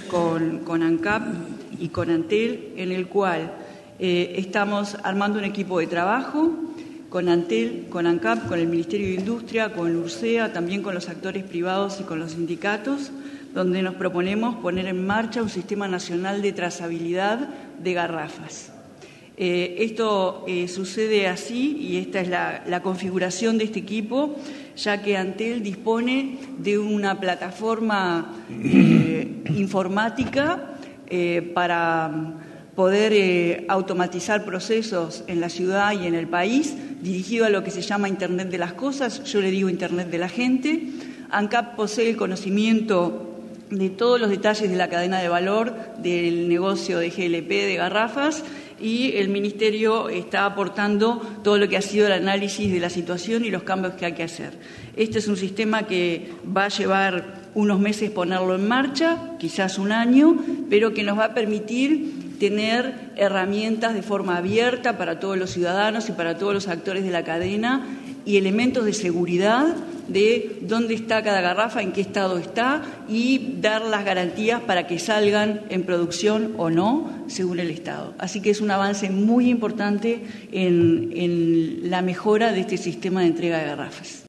con ANCAP y con Antel, en el cual estamos armando un equipo de trabajo con Antel, con ANCAP, con el Ministerio de Industria, con URSEA, también con los actores privados y con los sindicatos, donde nos proponemos poner en marcha un sistema nacional de trazabilidad de garrafas. Esto sucede así, y esta es la configuración de este equipo, ya que Antel dispone de una plataforma informática para poder automatizar procesos en la ciudad y en el país, dirigido a lo que se llama Internet de las Cosas, yo le digo Internet de la Gente. ANCAP posee el conocimiento de todos los detalles de la cadena de valor del negocio de GLP de garrafas, y el Ministerio está aportando todo lo que ha sido el análisis de la situación y los cambios que hay que hacer. Este es un sistema que va a llevar unos meses ponerlo en marcha, quizás un año, pero que nos va a permitir tener herramientas de forma abierta para todos los ciudadanos y para todos los actores de la cadena, y elementos de seguridad de dónde está cada garrafa, en qué estado está, y dar las garantías para que salgan en producción o no, según el estado. Así que es un avance muy importante en la mejora de este sistema de entrega de garrafas.